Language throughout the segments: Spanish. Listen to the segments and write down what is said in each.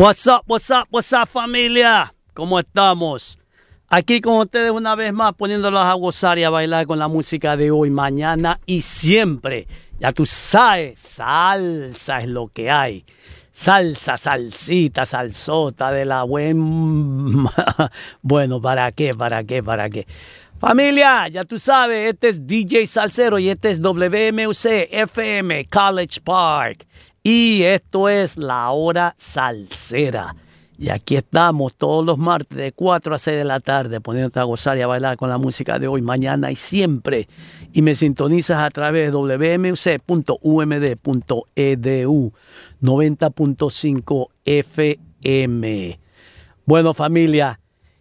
What's up, familia? ¿Cómo estamos? Aquí con ustedes una vez más, poniéndolos a gozar y a bailar con la música de hoy, mañana y siempre. Ya tú sabes, salsa es lo que hay. Salsa, salsita, salsota de la buen... Bueno, ¿para qué? Familia, ya tú sabes, este es DJ Salsero y este es WMUC FM College Park. Y esto es La Hora Salsera. Y aquí estamos todos los martes de 4 a 6 de la tarde poniéndote a gozar y a bailar con la música de hoy, mañana y siempre. Y me sintonizas a través de wmuc.umd.edu 90.5 FM. Bueno, familia.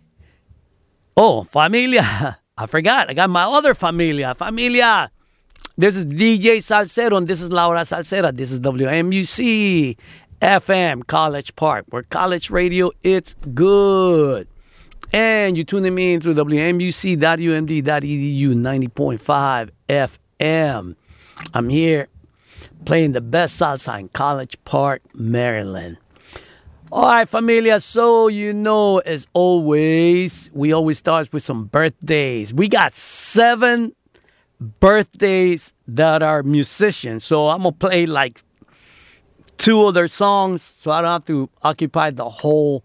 Familia. I forgot. I got my other familia. Familia. This is DJ Salsero and this is La Hora Salsera. This is WMUC FM College Park, where college radio, it's good. And you're tuning me in through WMUC.umd.edu 90.5 FM. I'm here playing the best salsa in College Park, Maryland. All right, familia, so you know, as always, we always start with some birthdays. We got 7 birthdays that are musicians. So I'm going to play like 2 of their songs so I don't have to occupy the whole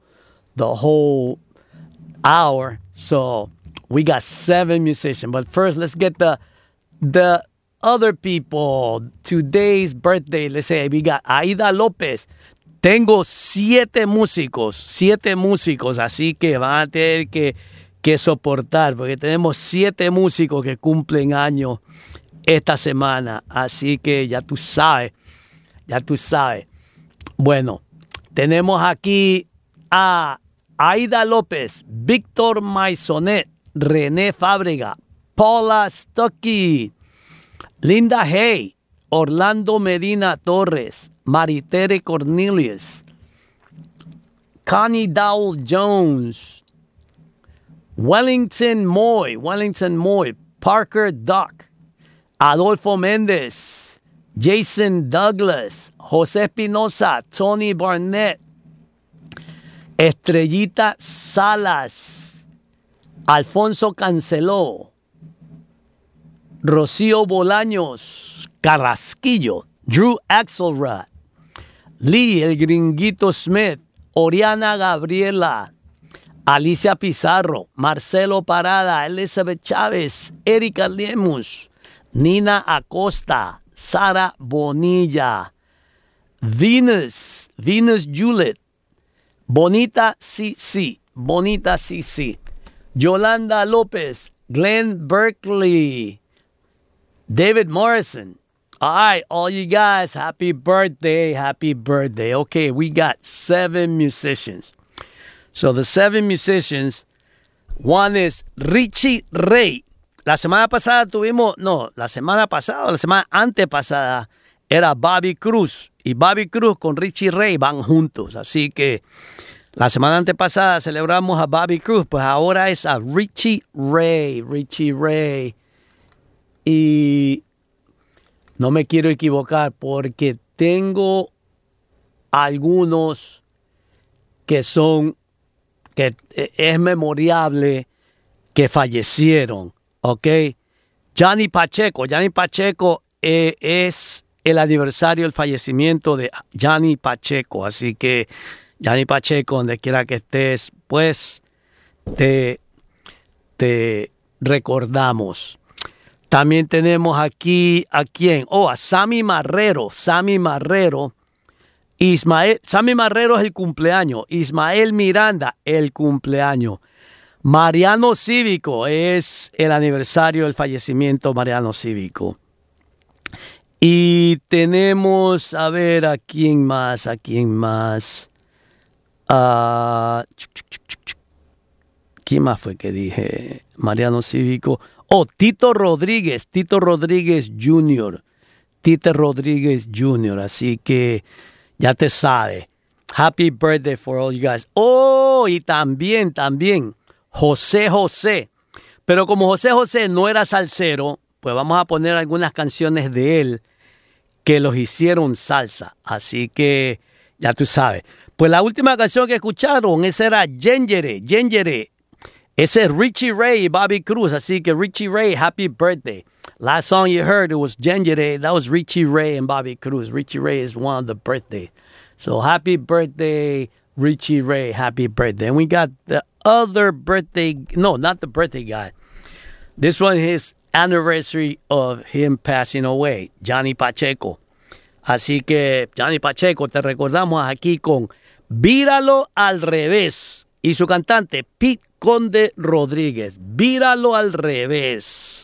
hour. So we got 7 musicians. But first, let's get the other people. Today's birthday, let's say we got Aida López. Tengo 7 músicos, así que van a tener que soportar, porque tenemos 7 músicos que cumplen años esta semana. Así que ya tú sabes. Bueno, tenemos aquí a Aida López, Víctor Maisonet, René Fábrega, Paula Stuckey, Linda Hay, Orlando Medina Torres, Maritere Cornelius, Connie Dowell Jones, Wellington Moy, Parker Duck, Adolfo Méndez, Jason Douglas, José Espinosa, Tony Barnett, Estrellita Salas, Alfonso Canceló, Rocío Bolaños, Carrasquillo, Drew Axelrod, Lee El Gringuito Smith, Oriana Gabriela, Alicia Pizarro, Marcelo Parada, Elizabeth Chávez, Erika Lemus, Nina Acosta, Sara Bonilla, Venus Juliet, Bonita CC, Yolanda López, Glenn Berkeley, David Morrison. All right, all you guys, happy birthday. Okay, we got 7 musicians. So the 7 musicians, one is Richie Ray. La semana antepasada era Bobby Cruz. Y Bobby Cruz con Richie Ray van juntos. Así que la semana antepasada celebramos a Bobby Cruz, pues ahora es a Richie Ray. Y no me quiero equivocar porque tengo algunos que es memorable que fallecieron, ¿ok? Johnny Pacheco es el aniversario del fallecimiento de Johnny Pacheco, así que Johnny Pacheco, donde quiera que estés, pues te recordamos. También tenemos aquí, ¿a quién? A Sammy Marrero. Sammy Marrero es el cumpleaños. Ismael Miranda, el cumpleaños. Mariano Cívico es el aniversario del fallecimiento Mariano Cívico. Y tenemos, a ver, ¿a quién más? ¿Quién más fue que dije? Mariano Cívico. Tito Rodríguez Jr. Así que ya te sabes. Happy birthday for all you guys. Y también José. Pero como José no era salsero, pues vamos a poner algunas canciones de él que los hicieron salsa. Así que ya tú sabes. Pues la última canción que escucharon, esa era Gengere, Gengere. Ese es Richie Ray y Bobby Cruz. Así que Richie Ray, happy birthday. Last song you heard, it was Gengere. That was Richie Ray and Bobby Cruz. Richie Ray is one of the birthdays. So happy birthday, Richie Ray. Happy birthday. And we got the other birthday. No, not the birthday guy. This one is anniversary of him passing away, Johnny Pacheco. Así que, Johnny Pacheco, te recordamos aquí con Víralo al revés. Y su cantante, Pete Conde Rodríguez. Víralo al revés.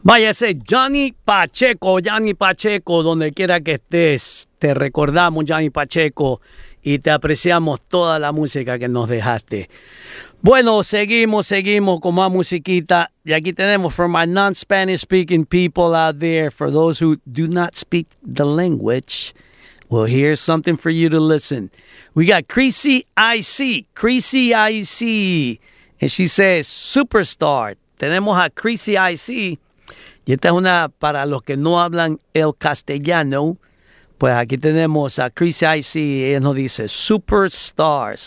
Vaya ese Johnny Pacheco, donde quiera que estés, te recordamos, Johnny Pacheco, y te apreciamos toda la música que nos dejaste. Bueno, seguimos con más musiquita. Y aquí tenemos, for my non-Spanish speaking people out there, for those who do not speak the language, well, here's something for you to listen. We got Creasy IC, and she says, Superstar. Tenemos a Creasy IC, y esta es una para los que no hablan el castellano. Pues aquí tenemos a Creasy IC, ella nos dice, Superstar.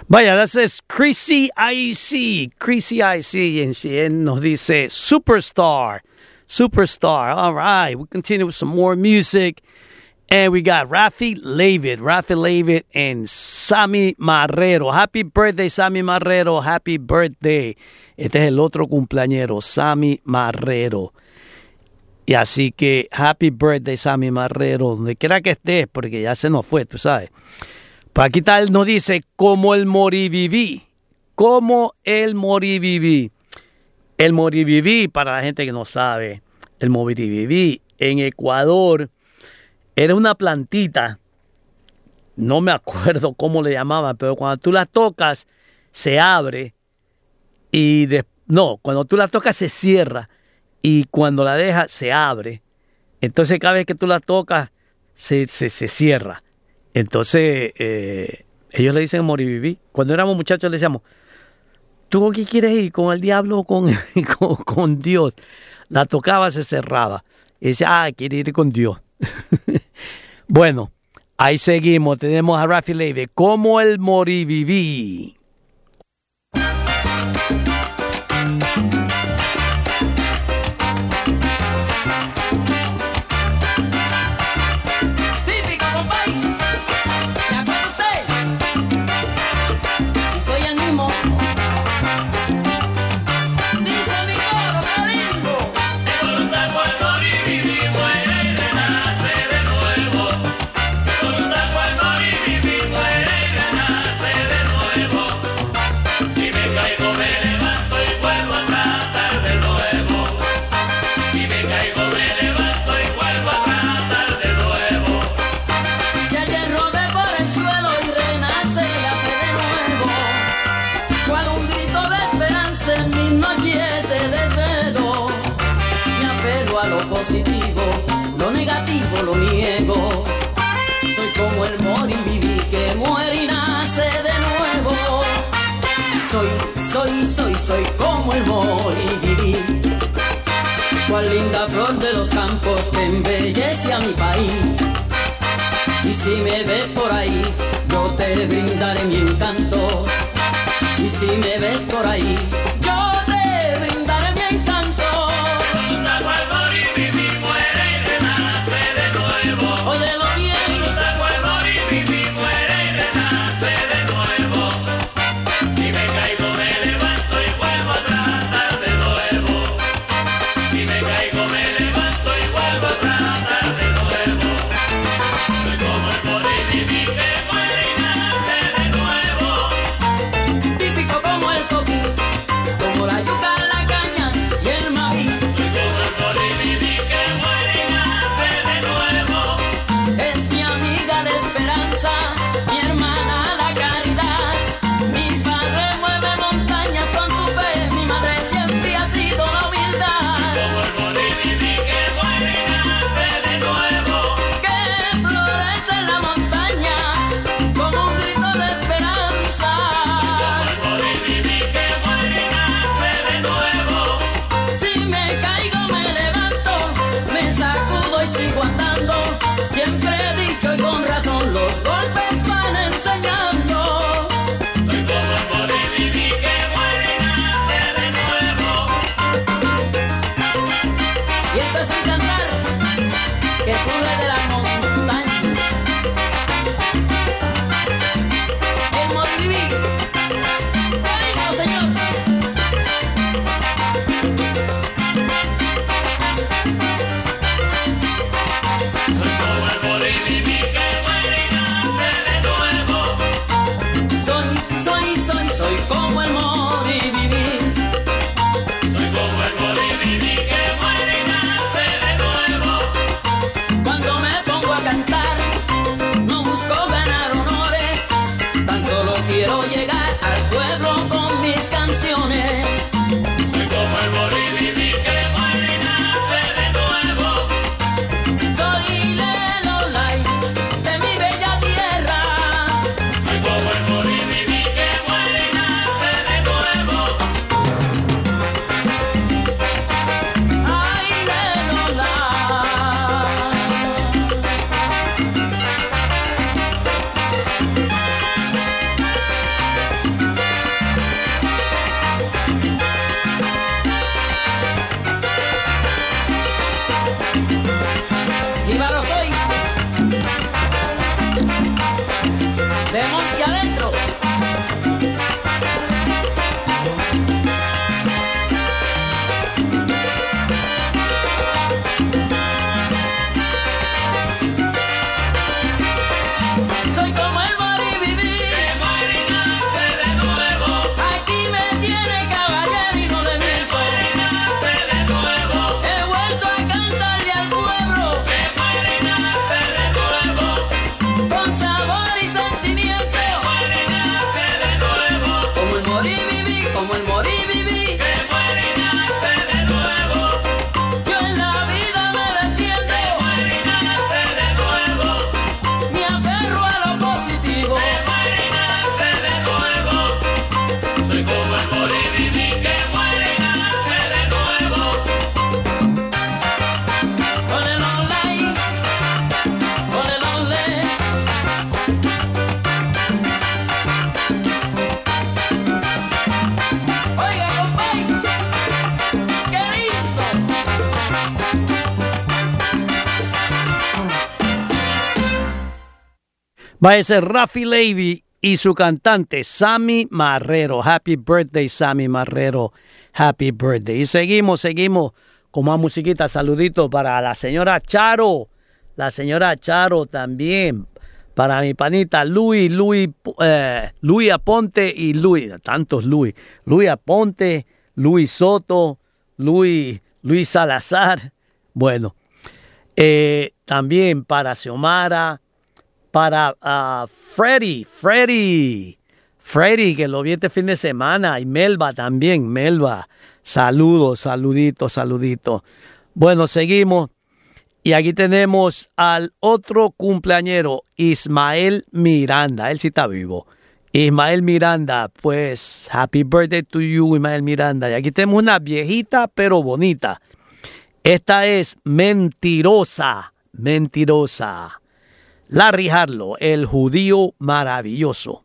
Vaya, that says Chrissy IC. Chrissy IC. And she nos dice Superstar. Superstar. All right. We continue with some more music. And we got Rafi Levitt and Sammy Marrero. Happy birthday, Sammy Marrero. Happy birthday. Este es el otro cumpleañero, Sammy Marrero. Y así que, happy birthday, Sammy Marrero. Donde quiera que estés, porque ya se nos fue, tú sabes. Pues aquí tal nos dice, como el moriviví. Como el moriviví. El moriviví, para la gente que no sabe, el moriviví en Ecuador era una plantita, no me acuerdo cómo le llamaban, pero cuando tú la tocas, se abre y cuando tú la tocas se cierra y cuando la dejas se abre. Entonces cada vez que tú la tocas, se cierra. Entonces ellos le dicen moriviví. Cuando éramos muchachos le decíamos, ¿tú qué quieres ir? ¿Con el diablo o con Dios? La tocaba, se cerraba. Y decía, quiere ir con Dios. Bueno, ahí seguimos. Tenemos a Rafi Levitt como el moriviví. Lo negativo lo niego. Soy como el moriviví que muere y nace de nuevo. Soy como el moriviví. Cual linda flor de los campos que embellece a mi país. Y si me ves por ahí, yo te brindaré mi encanto. Y si me ves por ahí, yo te brindaré mi encanto. Va a ser Rafi Levy y su cantante Sammy Marrero. Happy birthday, Sammy Marrero. Happy birthday. Y seguimos con más musiquita. Saludito para la señora Charo. La señora Charo también. Para mi panita Luis Aponte y tantos Luis Aponte, Luis Soto, Luis Salazar. Bueno, también para Xiomara, para Freddy, que lo vi este fin de semana, y Melba también, saludito. Bueno, seguimos. Y aquí tenemos al otro cumpleañero, Ismael Miranda. Él sí está vivo. Ismael Miranda, pues, happy birthday to you, Ismael Miranda. Y aquí tenemos una viejita pero bonita. Esta es Mentirosa. Larry Harlow, el judío maravilloso.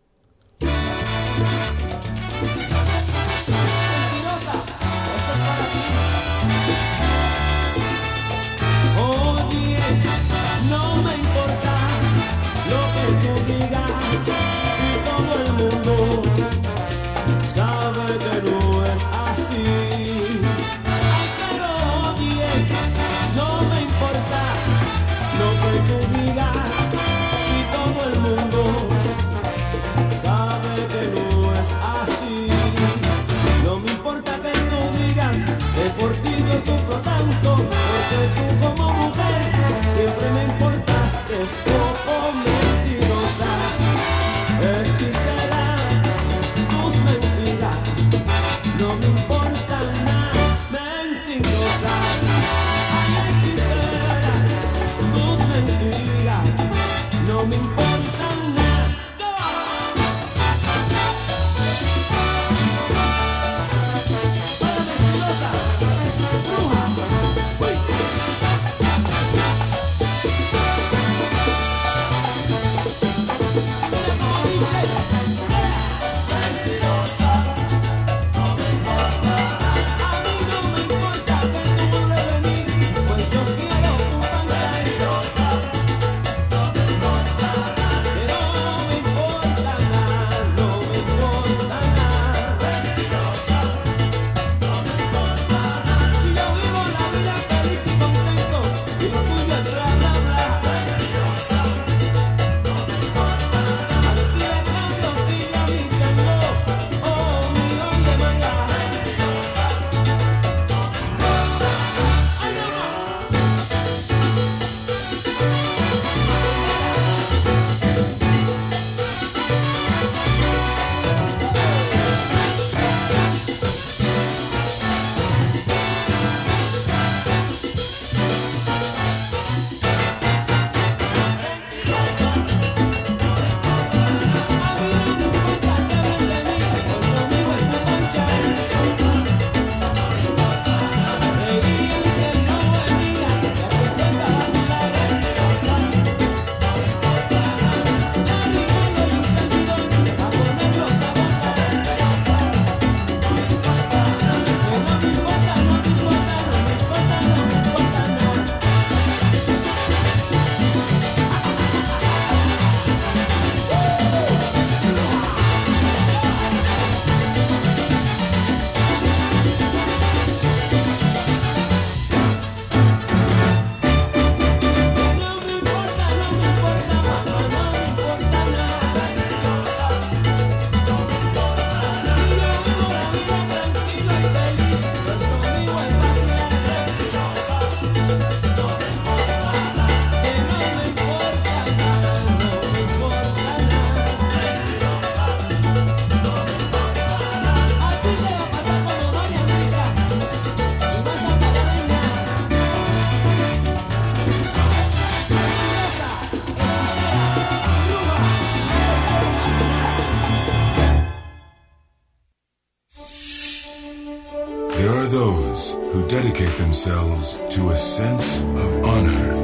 those who dedicate themselves to a sense of honor,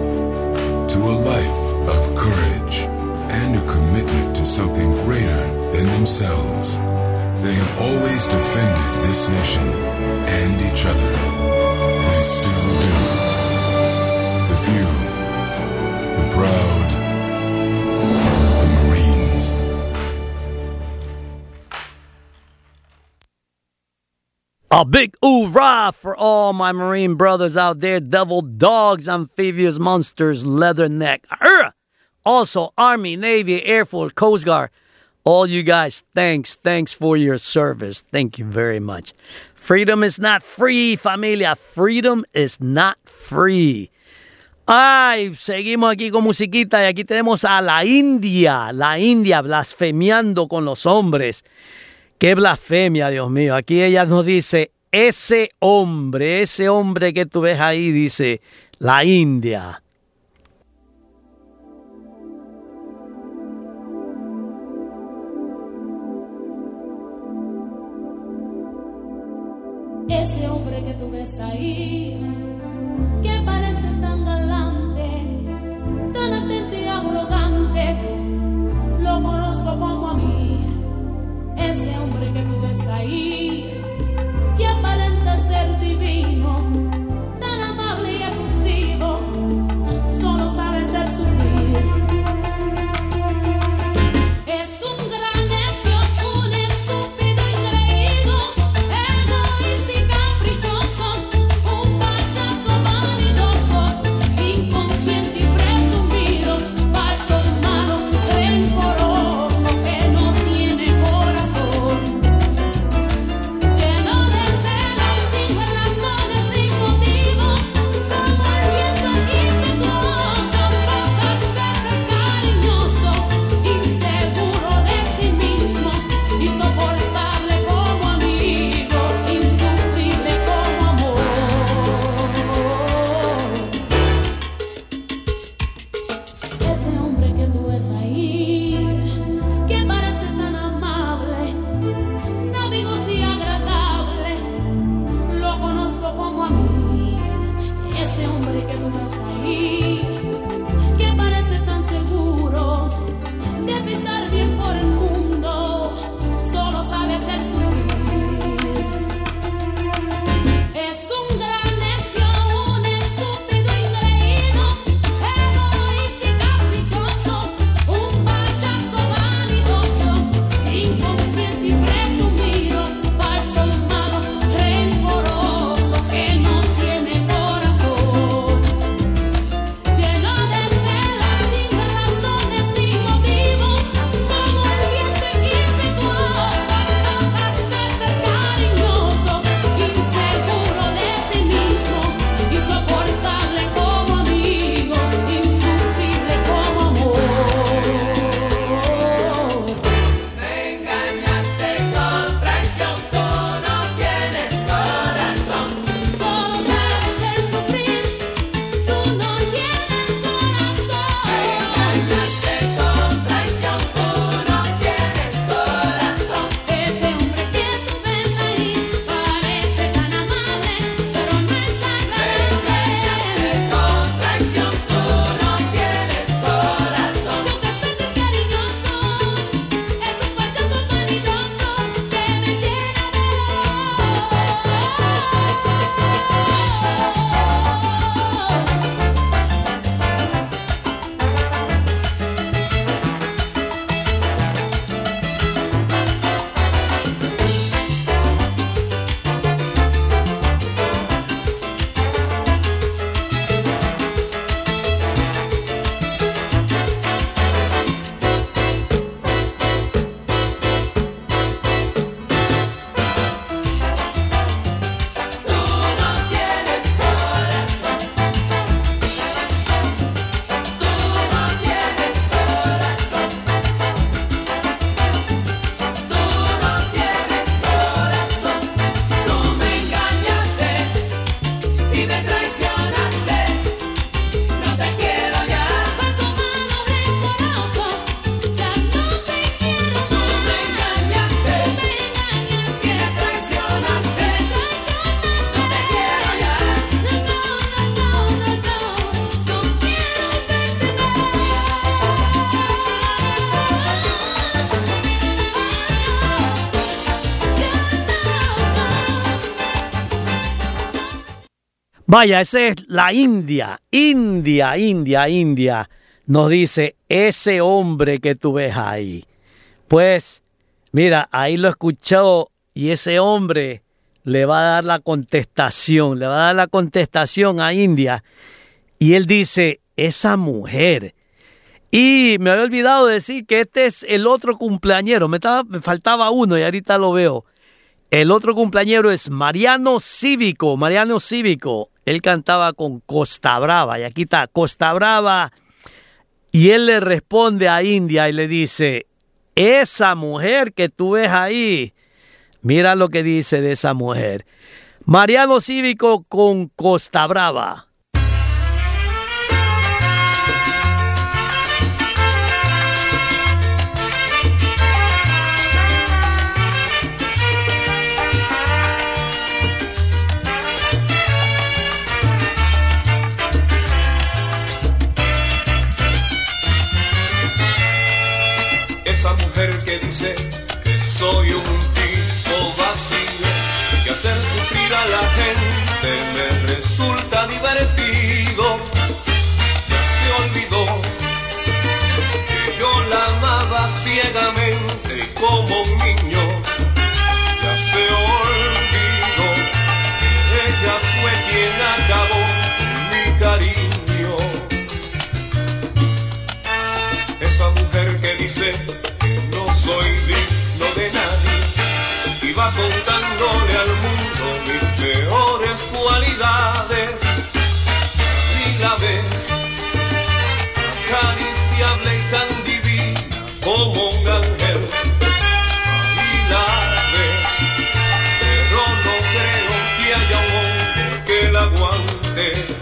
to a life of courage, and a commitment to something greater than themselves. They have always defended this nation and each other. They still do. The few, the proud, the A big hoorah for all my Marine brothers out there. Devil dogs, amphibious monsters, leatherneck. Also, Army, Navy, Air Force, Coast Guard. All you guys, thanks for your service. Thank you very much. Freedom is not free, familia. Freedom is not free. Ay, seguimos aquí con musiquita y aquí tenemos a la India blasfemiando con los hombres. Qué blasfemia, Dios mío. Aquí ella nos dice, ese hombre que tú ves ahí, dice la India. Ese hombre que tú ves ahí, que parece tan galante, tan atento y arrogante, lo conozco como a mí. Ese hombre que tú ves ahí, que aparenta ser divino, tan amable y efusivo, solo sabe ser sufrir. Es un gran necio, un estúpido ingreído, egoísta y caprichoso, un payaso vanidoso, inconsciente y presumido, falso, malo, rencoroso, que no tiene corazón, lleno de celos, sin razones, sin motivos, como el viento impetuoso, pocas veces cariñoso, inseguro de sí mismo, insoportable como amigo, insufrible como amor. Ese hombre que tú ves ahí, que parece tan amable, navigoso y agradable, lo conozco como a mí. Ese hombre que tú ves ahí, que parece tan seguro de pisar bien por el mundo, solo sabe hacer sufrir. Es un gran necio, un estúpido ingreído, egoísta y caprichoso, un payaso vanidoso, inconsciente y presumido, falso, malo, rencoroso, que no tiene corazón, lleno de celos, sin razones ni motivos, como el viento impetuoso, pocas veces cariñoso, inseguro de sí mismo, insoportable como amigo, insufrible como amor. Me engañaste con traición, tú no tienes corazón. Solo sabes hacer sufrir, tú no tienes corazón. Me engañaste con traición, tú no tienes corazón. Ese hombre que tú ves ahí parece tan amable, pero no es agradable. Con traición, tú no tienes corazón. Pocas veces cariñoso, es un payaso vanidoso que me llena de Vaya, esa es la India. Nos dice, ese hombre que tú ves ahí. Pues, mira, ahí lo escuchó y ese hombre le va a dar la contestación, a India. Y él dice, esa mujer. Y me había olvidado decir que este es el otro cumpleañero. Me faltaba uno y ahorita lo veo. El otro cumpleañero es Mariano Cívico. Mariano Cívico. Él cantaba con Costa Brava. Y aquí está Costa Brava. Y él le responde a India y le dice, esa mujer que tú ves ahí. Mira lo que dice de esa mujer. Mariano Cívico con Costa Brava. Que dice que soy un tipo vacío, que hacer sufrir a la gente me resulta divertido. Ya se olvidó que yo la amaba ciegamente como un niño. Ya se olvidó que ella fue quien acabó mi cariño. Esa mujer que dice soy digno de nadie y va contándole al mundo mis peores cualidades. Y la ves acariciable y tan divina como un ángel. Y la ves, pero no creo que haya un hombre que la aguante.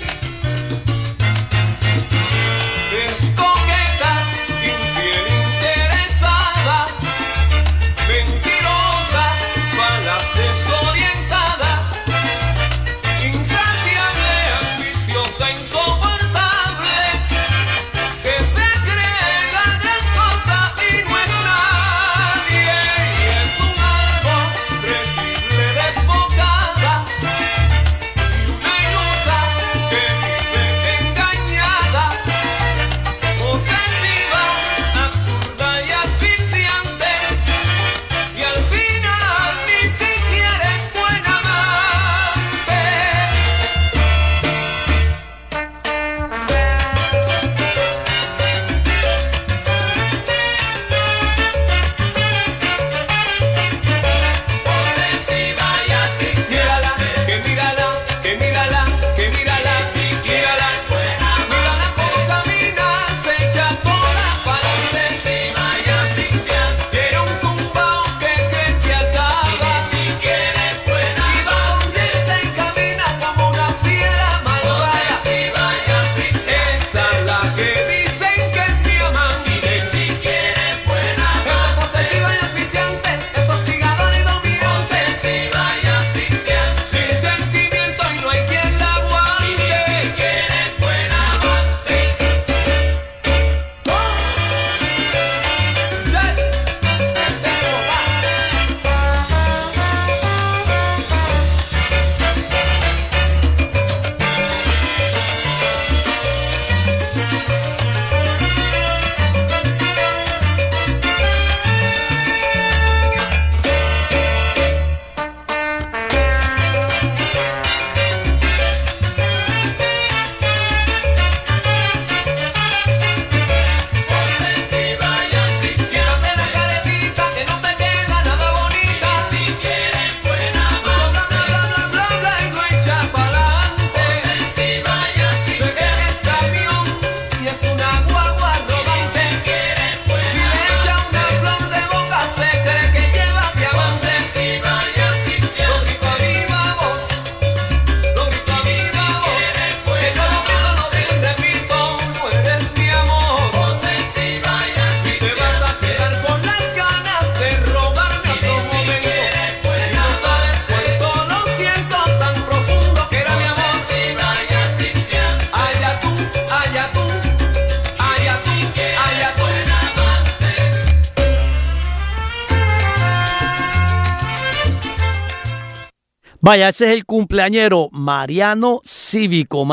Vaya, ese es el cumpleañero Mariano Cívico,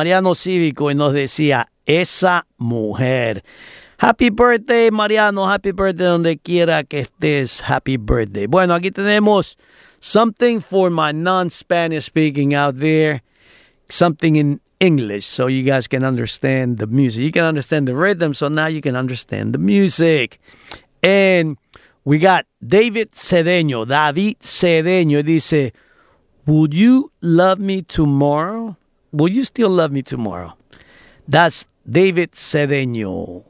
y nos decía, esa mujer. Happy birthday, Mariano, happy birthday donde quiera que estés, happy birthday. Bueno, aquí tenemos something for my non-Spanish speaking out there, something in English so you guys can understand the music. You can understand the rhythm, so now you can understand the music. And we got David Cedeño. Dice, would you love me tomorrow? Will you still love me tomorrow? That's David Cedeño.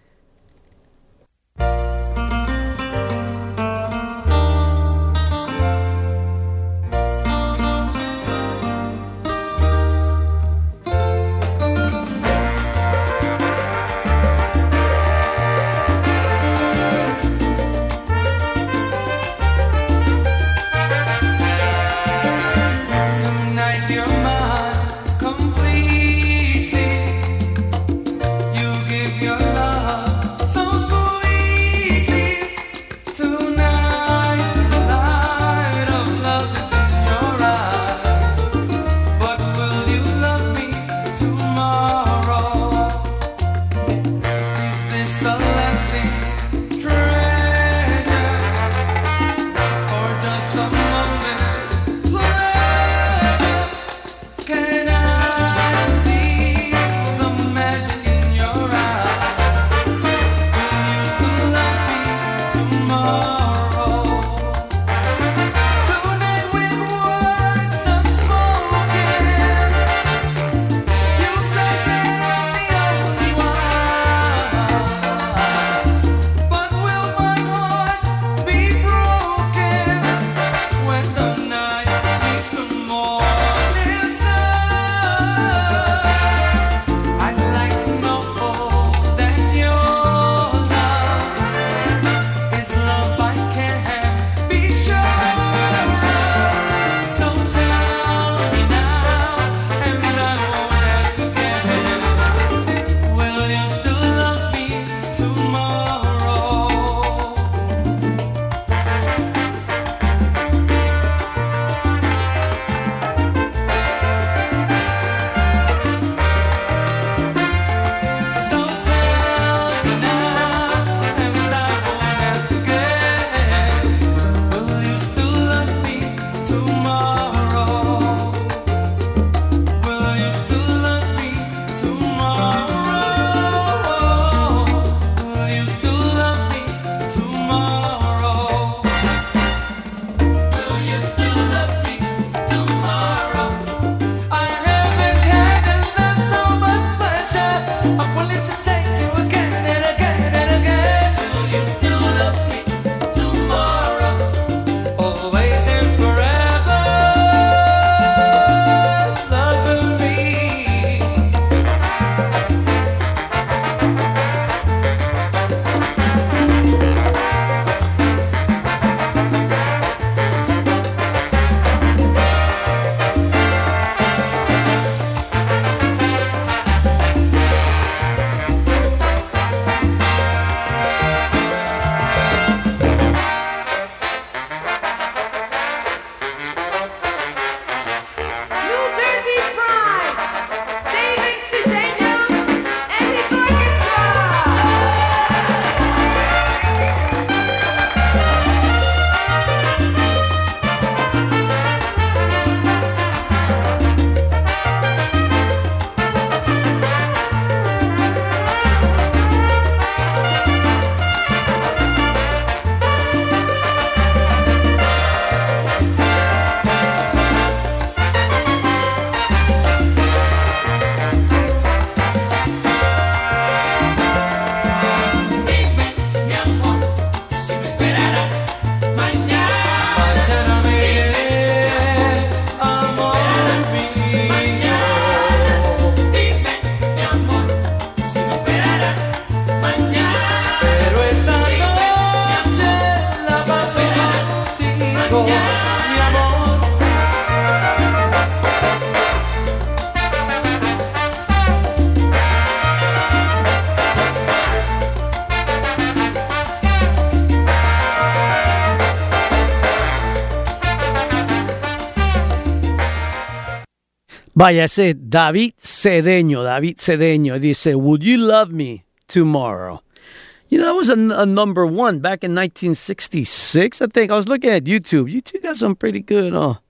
Vaya, ese David Cedeño dice, would you love me tomorrow? You know, that was a number one back in 1966, I think. I was looking at YouTube. YouTube got some pretty good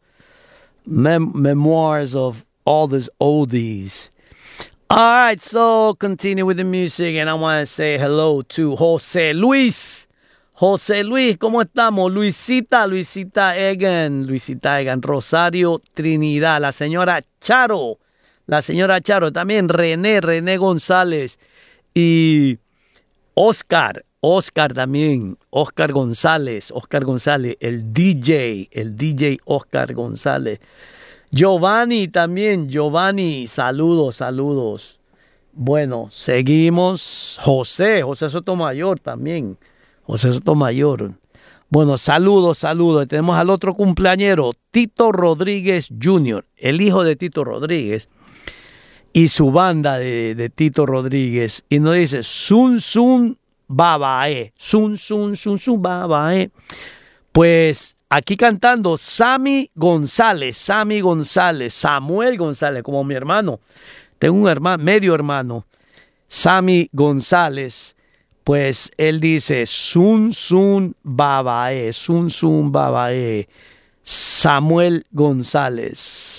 memoirs of all these oldies. All right, so continue with the music, and I want to say hello to Jose Luis. Jose Luis, ¿cómo estamos? Luisita Egan, Rosario Trinidad, la señora Charo, también René González y Oscar también, Oscar González, el DJ Oscar González. Giovanni, saludos. Bueno, seguimos. José Sotomayor también. Bueno, saludos. Tenemos al otro cumpleañero, Tito Rodríguez Jr., el hijo de Tito Rodríguez, y su banda de Tito Rodríguez. Y nos dice, Sun Babae. Pues aquí cantando Samuel González, como mi hermano. Tengo un hermano, medio hermano, Sammy González. Pues él dice Sun Babae, Samuel González.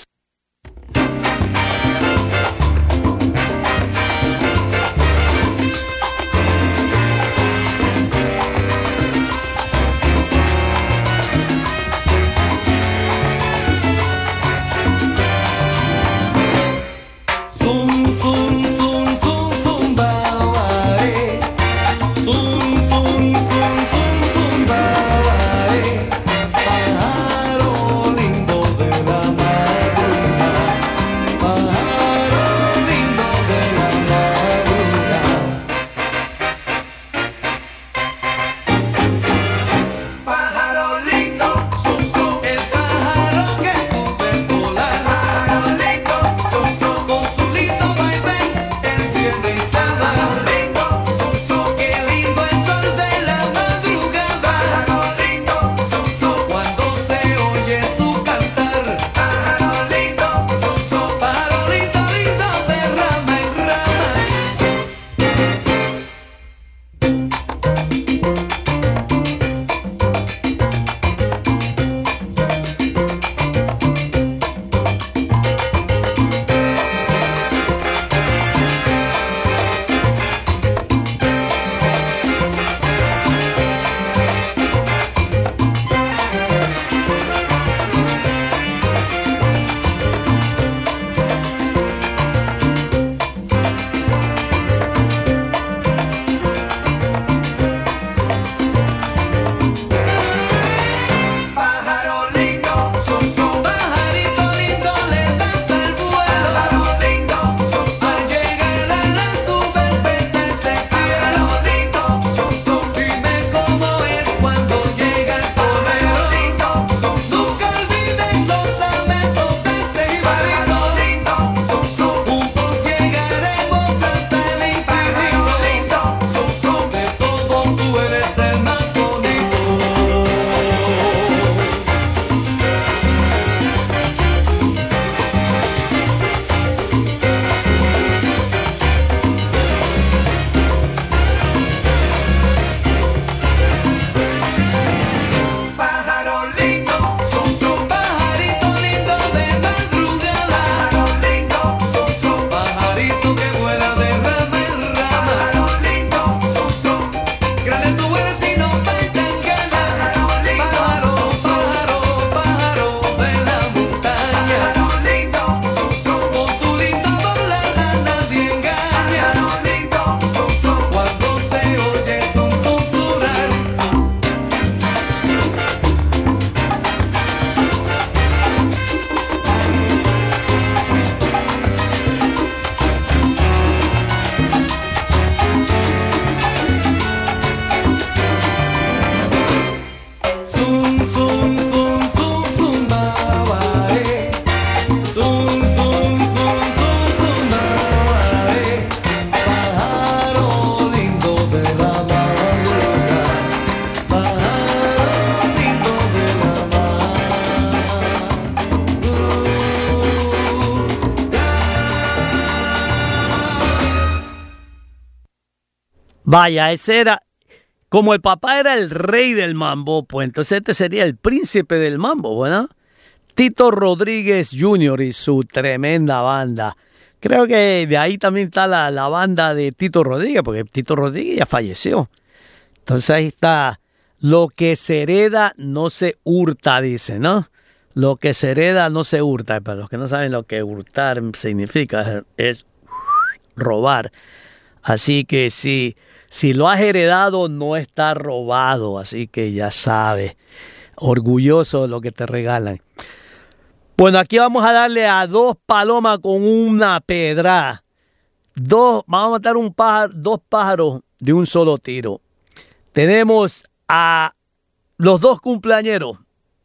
Vaya, ese era como el papá era el rey del mambo, pues entonces este sería el príncipe del mambo, ¿bueno? Tito Rodríguez Jr. y su tremenda banda. Creo que de ahí también está la banda de Tito Rodríguez, porque Tito Rodríguez ya falleció. Entonces ahí está. Lo que se hereda no se hurta, dice, ¿no? Lo que se hereda no se hurta. Para los que no saben lo que hurtar significa, es robar. Así que si lo has heredado, no está robado. Así que ya sabes, orgulloso de lo que te regalan. Bueno, aquí vamos a darle a 2 palomas con una pedra. Vamos a matar dos pájaros de un solo tiro. Tenemos a los 2 cumpleañeros,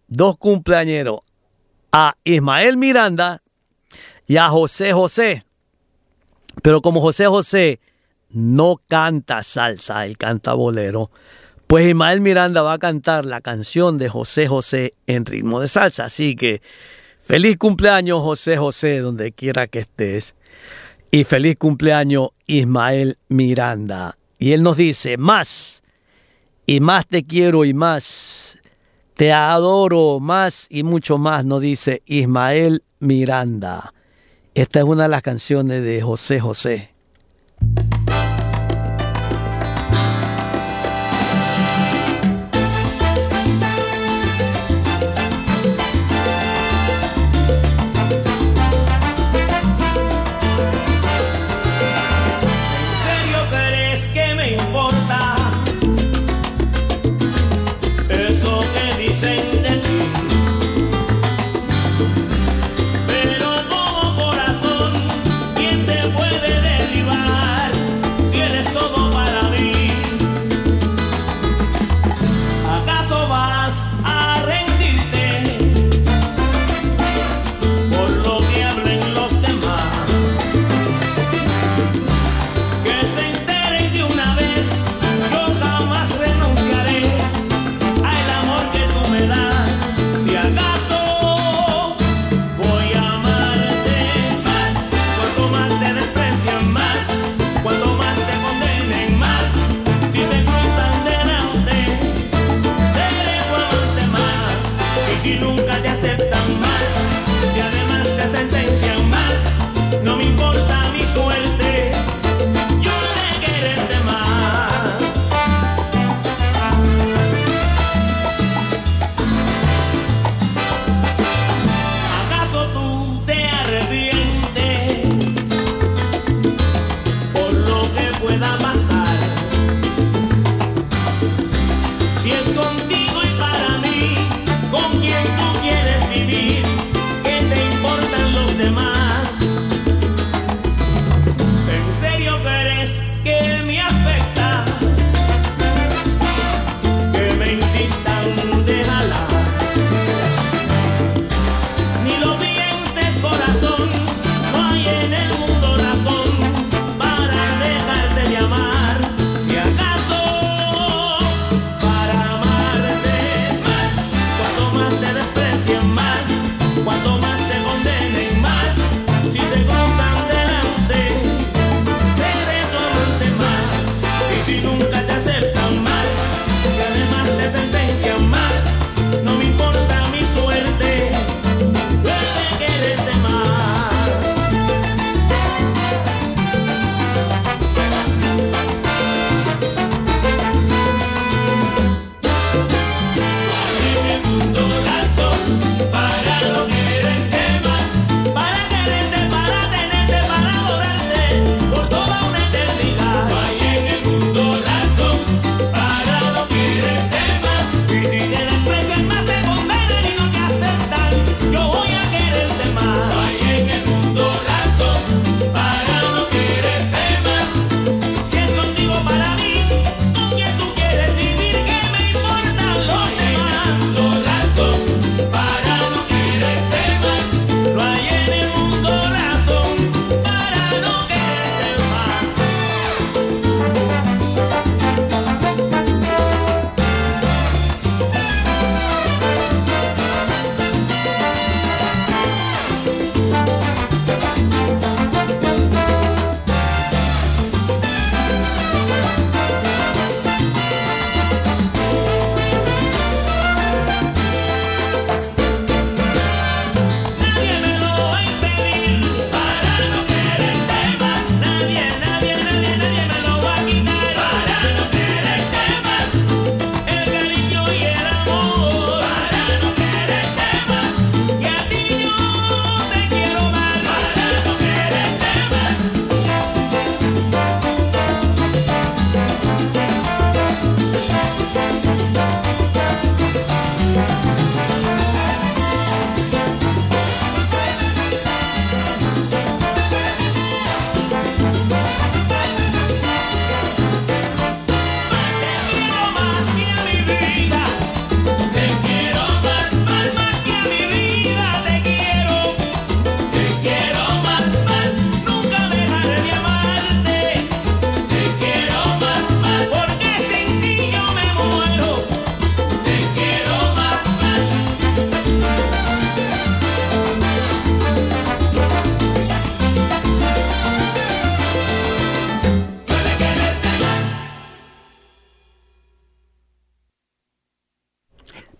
a Ismael Miranda y a José José. Pero como José José no canta salsa, él canta bolero, pues Ismael Miranda va a cantar la canción de José José en ritmo de salsa. Así que feliz cumpleaños, José José, donde quiera que estés. Y feliz cumpleaños, Ismael Miranda. Y él nos dice, más y más te quiero y más te adoro, más y mucho más, nos dice Ismael Miranda. Esta es una de las canciones de José José. Pero como corazón, ¿quién te puede decir?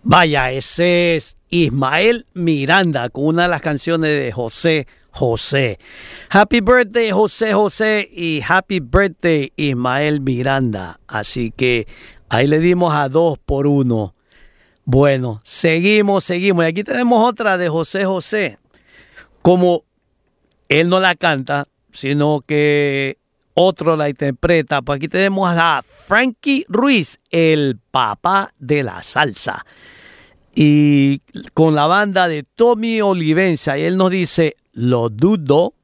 Vaya, ese es Ismael Miranda con una de las canciones de José José. Happy birthday, José José, y happy birthday, Ismael Miranda. Así que ahí le dimos a 2 por 1. Bueno, seguimos. Y aquí tenemos otra de José José. Como él no la canta, sino que otro la interpreta, pues aquí tenemos a Frankie Ruiz, el papá de la salsa. Y con la banda de Tommy Olivenza, y él nos dice, lo dudo.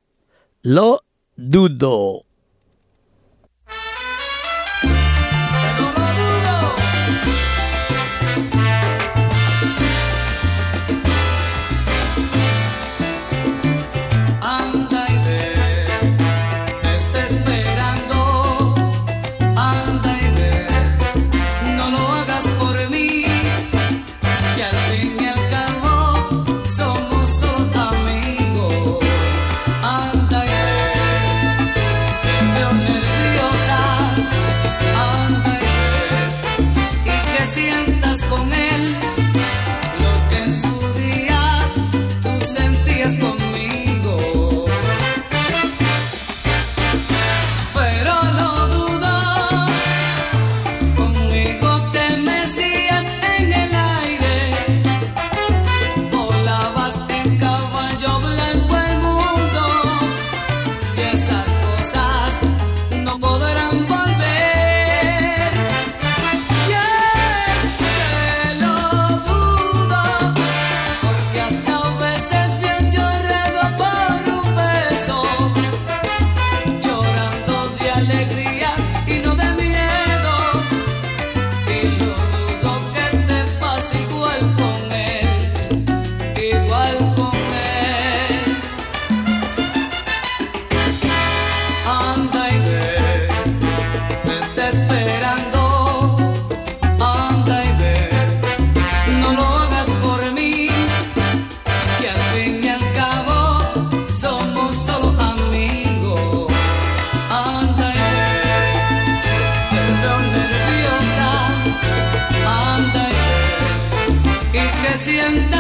Sienta